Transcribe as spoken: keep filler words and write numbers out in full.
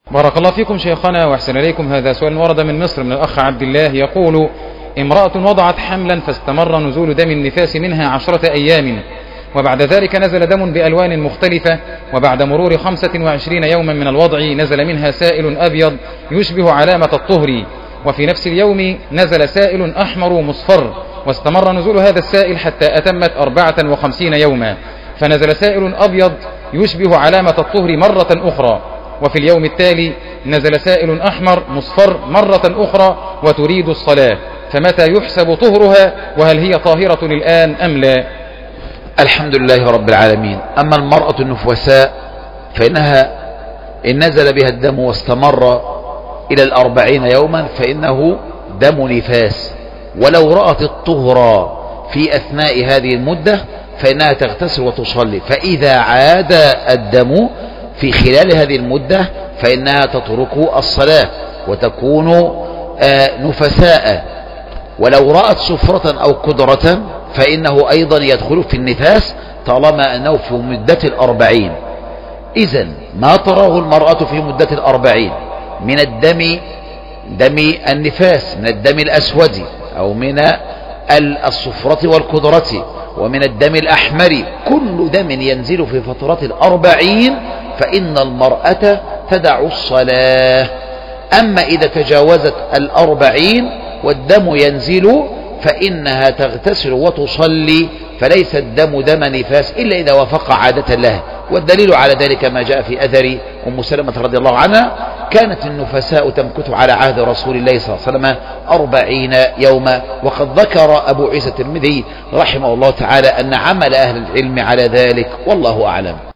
بارك الله فيكم شيخنا وأحسن إليكم. هذا سؤال ورد من مصر من الأخ عبد الله يقول: امرأة وضعت حملا فاستمر نزول دم النفاس منها عشرة أيام، وبعد ذلك نزل دم بألوان مختلفة، وبعد مرور خمسة وعشرين يوما من الوضع نزل منها سائل أبيض يشبه علامة الطهر، وفي نفس اليوم نزل سائل أحمر مصفر، واستمر نزول هذا السائل حتى أتمت أربعة وخمسين يوما، فنزل سائل أبيض يشبه علامة الطهر مرة أخرى، وفي اليوم التالي نزل سائل أحمر مصفر مرة أخرى وتريد الصلاة، فمتى يحسب طهرها؟ وهل هي طاهرة الآن أم لا؟ الحمد لله رب العالمين. أما المرأة النفساء فإنها إن نزل بها الدم واستمر إلى الأربعين يوما فإنه دم نفاس، ولو رأت الطهر في أثناء هذه المدة فإنها تغتسل وتصلي، فإذا عاد الدم في خلال هذه المدة فإنها تترك الصلاة وتكون نفساء. ولو رأت صفرة أو قدرة فإنه أيضا يدخل في النفاس طالما أنه في مدة الأربعين. إذن ما تراه المرأة في مدة الأربعين من الدم، دم النفاس، من الدم الأسود أو من الصفرة والقدرة ومن الدم الأحمر، كل دم ينزل في فترة الأربعين فإن المرأة تدع الصلاة. أما إذا تجاوزت الأربعين والدم ينزل فإنها تغتسل وتصلي، فليس الدم دم نفاس إلا إذا وافق عادة لها. والدليل على ذلك ما جاء في أثر أم سلمة رضي الله عنها: كانت النفساء تمكث على عهد رسول الله صلى الله عليه وسلم أربعين يوما. وقد ذكر أبو عيسى الترمذي رحمه الله تعالى أن عمل أهل العلم على ذلك، والله أعلم.